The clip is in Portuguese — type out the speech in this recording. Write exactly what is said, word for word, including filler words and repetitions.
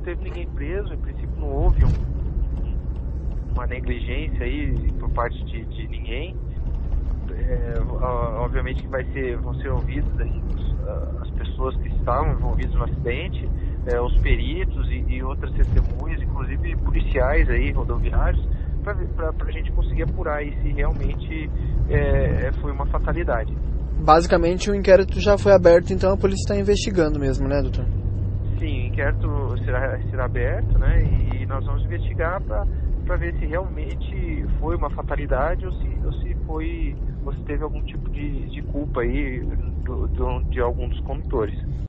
teve ninguém preso, em princípio não houve um, uma negligência aí por parte de, de ninguém. É, obviamente que vai ser, vão ser ouvidos aí, as pessoas que estavam envolvidas no acidente, é, os peritos e, e outras testemunhas, inclusive policiais aí, rodoviários, para a gente conseguir apurar aí se realmente é, foi uma fatalidade. Basicamente o inquérito já foi aberto, então a polícia está investigando mesmo, né, doutor? Sim, o inquérito será, será aberto, né, e nós vamos investigar para ver se realmente foi uma fatalidade ou se, ou se foi, ou se teve algum tipo de, de culpa aí do, do, de algum dos condutores.